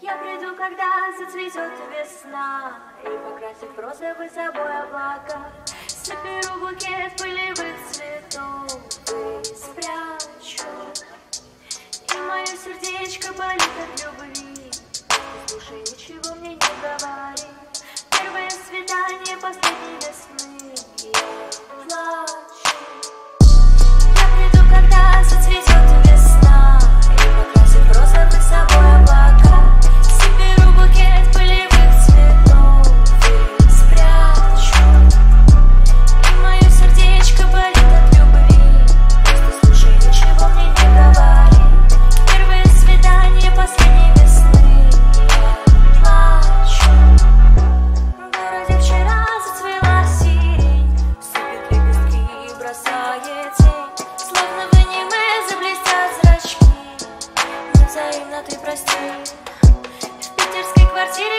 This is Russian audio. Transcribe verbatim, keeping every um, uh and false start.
Я приду, когда зацветет весна, и покрасит розовый собой облака. Соберу букет пылевых цветов и спрячу, и мое сердечко болит от любви. Слушай, ничего мне не говори. Первое свидание последней весны, я плачу. Я приду, когда зацветет весна, и покрасит розовый собой облака. Соберу букет пылевых цветов и спрячу, и мое сердечко болит от любви. Просто слушай, ничего мне не говори. Первое свидание последней весны, я плачу. В городе вчера зацвела сирень, сыпет лепестки и бросает тень. Словно в аниме заблестят зрачки, невзаимно ты прости. В питерской квартире